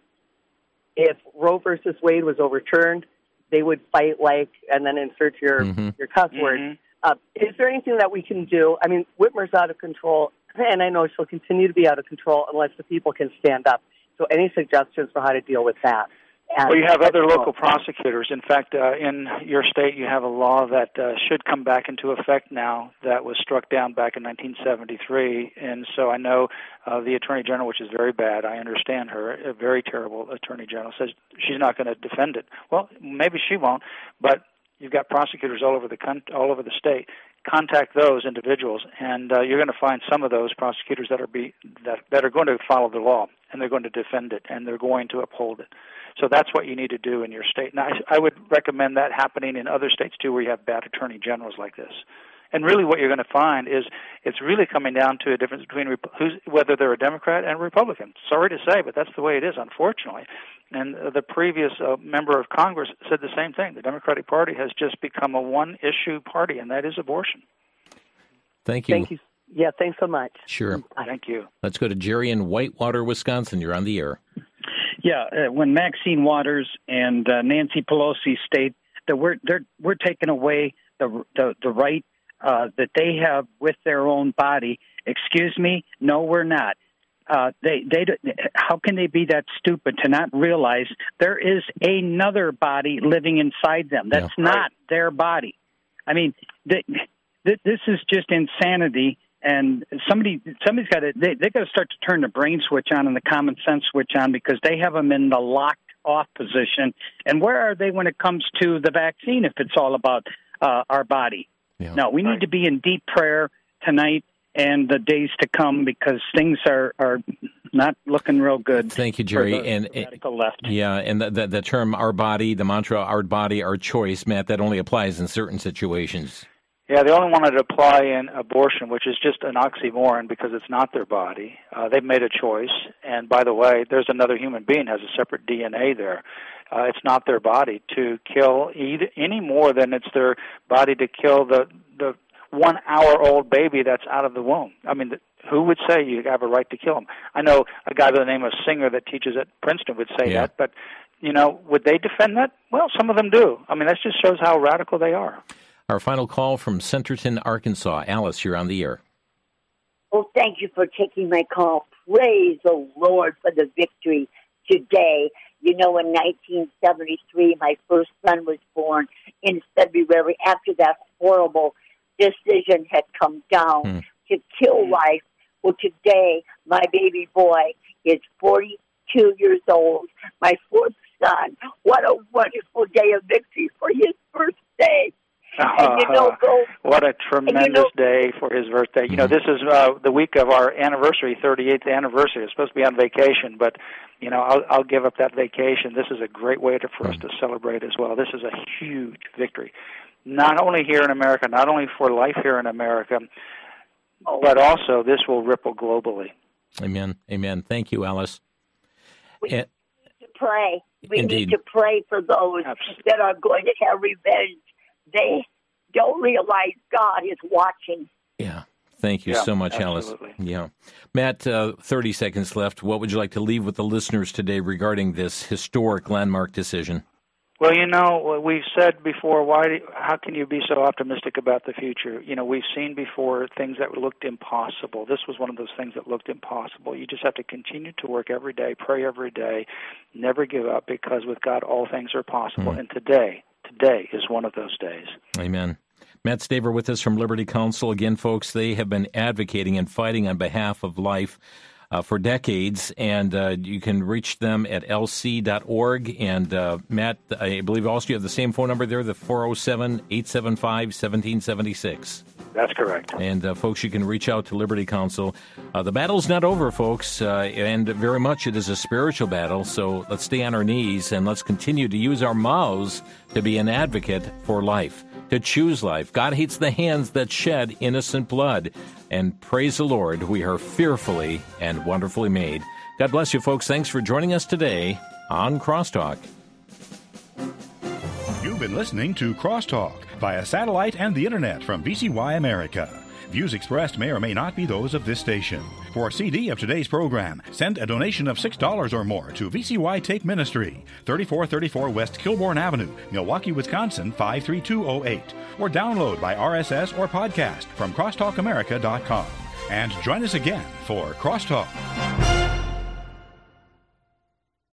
if Roe versus Wade was overturned, they would fight like, and then insert your, mm-hmm. your cuss word. Mm-hmm. Uh, is there anything that we can do? I mean, Whitmer's out of control, and I know she'll continue to be out of control unless the people can stand up. So any suggestions for how to deal with that? And well, you have other local prosecutors. In fact, uh, in your state, you have a law that uh, should come back into effect now that was struck down back in nineteen seventy-three. And so I know uh, the Attorney General, which is very bad, I understand her, a very terrible Attorney General, says she's not going to defend it. Well, maybe she won't, but you've got prosecutors all over the country, all over the state. Contact those individuals, and uh, you're going to find some of those prosecutors that are be that, that are going to follow the law, and they're going to defend it, and they're going to uphold it. So that's what you need to do in your state. Now, I, I would recommend that happening in other states, too, where you have bad attorney generals like this. And really what you're going to find is it's really coming down to a difference between Rep- who's, whether they're a Democrat and a Republican. Sorry to say, but that's the way it is, unfortunately. And uh, the previous uh, member of Congress said the same thing. The Democratic Party has just become a one-issue party, and that is abortion. Thank you. Thank you. Yeah, thanks so much. Sure. Thank you. Let's go to Jerry in Whitewater, Wisconsin. You're on the air. Yeah, uh, when Maxine Waters and uh, Nancy Pelosi state that we're they're, we're taking away the the, the right uh, that they have with their own body, excuse me, no, we're not. Uh, they they how can they be that stupid to not realize there is another body living inside them? That's yeah. not their body. I mean, th- th- this is just insanity. And somebody, somebody's got to, they, they got to start to turn the brain switch on and the common sense switch on, because they have them in the locked off position. And where are they when it comes to the vaccine if it's all about uh, our body? Yeah. No, we right. need to be in deep prayer tonight and the days to come, because things are, are not looking real good. Thank you, Jerry. For the and radical left. Yeah, and the, the, the term "our body," the mantra "our body, our choice," Matt, that only applies in certain situations. Yeah, they only wanted to apply in abortion, which is just an oxymoron because it's not their body. Uh, they've made a choice. And by the way, there's another human being has a separate D N A there. Uh, it's not their body to kill either, any more than it's their body to kill the, the one-hour-old baby that's out of the womb. I mean, the, who would say you have a right to kill him? I know a guy by the name of Singer that teaches at Princeton would say yeah. that, but, you know, would they defend that? Well, some of them do. I mean, that just shows how radical they are. Our final call from Centerton, Arkansas. Alice, you're on the air. Well, thank you for taking my call. Praise the Lord for the victory today. You know, in nineteen seventy-three, my first son was born in February after that horrible decision had come down hmm. to kill life. Well, today, my baby boy is forty-two years old, my fourth son. What a wonderful day of victory for his birthday. And you know, go, what a tremendous you know, day for his birthday. You know, this is uh, the week of our anniversary, thirty-eighth anniversary. It's supposed to be on vacation, but, you know, I'll, I'll give up that vacation. This is a great way to, for us to celebrate as well. This is a huge victory, not only here in America, not only for life here in America, but also this will ripple globally. Amen. Amen. Thank you, Alice. We and, need to pray. We indeed. need to pray for those Absolutely. that are going to have revenge. They don't realize God is watching. Yeah. Thank you yeah, so much, absolutely. Alice. Yeah. Matt, uh, thirty seconds left. What would you like to leave with the listeners today regarding this historic landmark decision? Well, you know, we've said before, why? Do, how can you be so optimistic about the future? You know, we've seen before things that looked impossible. This was one of those things that looked impossible. You just have to continue to work every day, pray every day, never give up, because with God all things are possible. Mm. And today, today is one of those days. Amen. Matt Staver with us from Liberty Counsel. Again, folks, they have been advocating and fighting on behalf of life uh, for decades, and uh, you can reach them at L C dot org. And uh, Matt, I believe also you have the same phone number there, the four oh seven, eight seven five, one seven seven six. That's correct. And, uh, folks, you can reach out to Liberty Counsel. Uh, the battle's not over, folks, uh, and very much it is a spiritual battle, so let's stay on our knees and let's continue to use our mouths to be an advocate for life, to choose life. God hates the hands that shed innocent blood. And praise the Lord, we are fearfully and wonderfully made. God bless you, folks. Thanks for joining us today on Crosstalk. You've been listening to Crosstalk via satellite and the internet from V C Y America. Views expressed may or may not be those of this station. For a C D of today's program, send a donation of six dollars or more to V C Y Take Ministry, thirty-four thirty-four West Kilbourne Avenue, Milwaukee, Wisconsin, five three two oh eight. Or download by R S S or podcast from crosstalk america dot com. And join us again for Crosstalk.